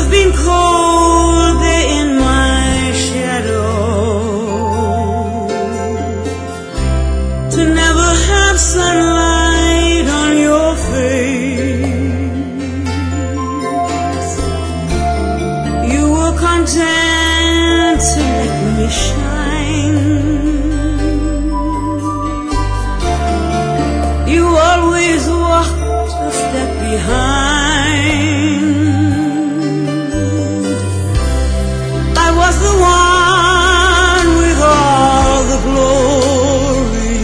have been cold there in my shadow, to never have sunlight on your face. You were content to let me shine. You always walked a step behind. I was the one with all the glory,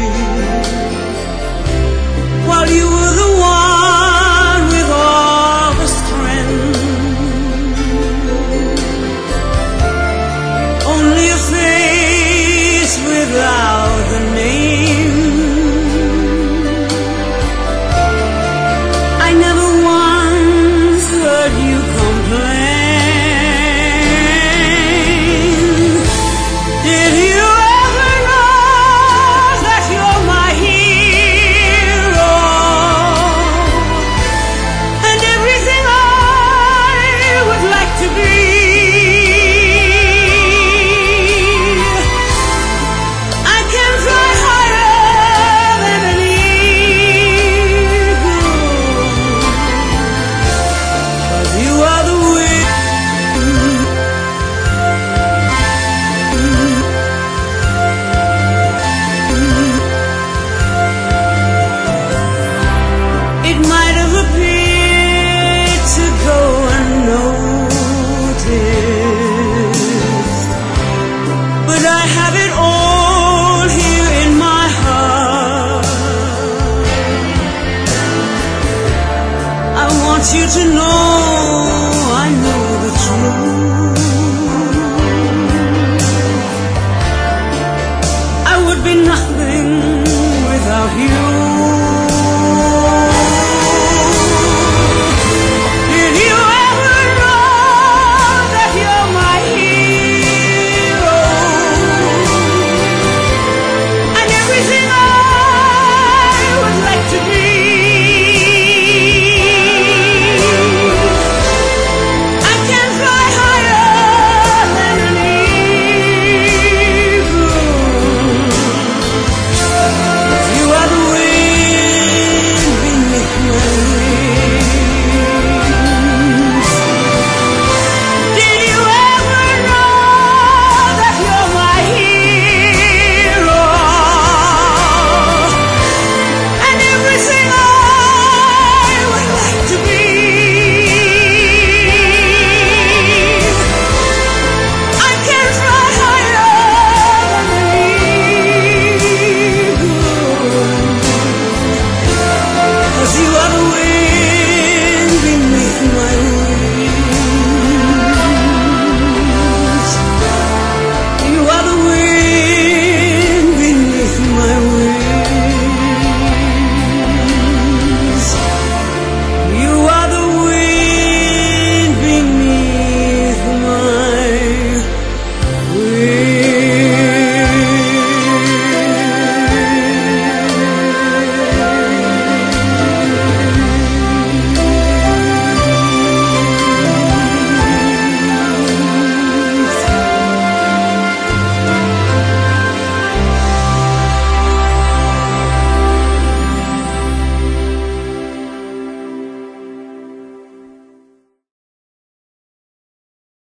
while you were the one with all the strength. Only a face without the name. I never once heard you complain. Did you ever know that you're my hero, and everything I would like to be? I can fly higher than an eagle, 'cause you are the wind. It might have appeared to go unnoticed, but I have it all here in my heart. I want you to know